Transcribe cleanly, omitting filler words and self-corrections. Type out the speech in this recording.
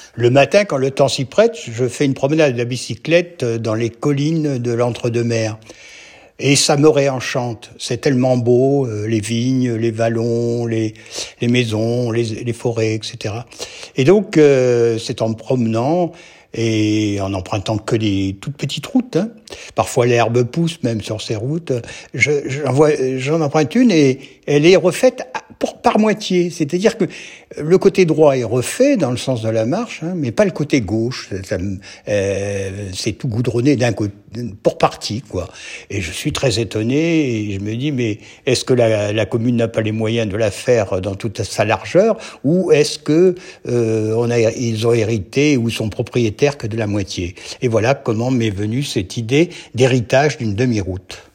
Le matin, quand le temps s'y prête, je fais une promenade à bicyclette dans les collines de l'Entre-deux-Mers. Et ça me réenchante. C'est tellement beau, les vignes, les vallons, les maisons, les forêts, etc. Et donc, c'est en me promenant et en empruntant que des toutes petites routes. Hein. Parfois, l'herbe pousse même sur ces routes. J'en emprunte une et elle est refaite par moitié. C'est-à-dire que le côté droit est refait dans le sens de la marche, hein, mais pas le côté gauche. C'est tout goudronné d'un côté, pour partie, quoi. Et je suis très étonné et je me dis, mais est-ce que la commune n'a pas les moyens de la faire dans toute sa largeur, ou est-ce que ils ont hérité ou sont propriétaires que de la moitié? Et voilà comment m'est venue cette idée d'héritage d'une demi-route.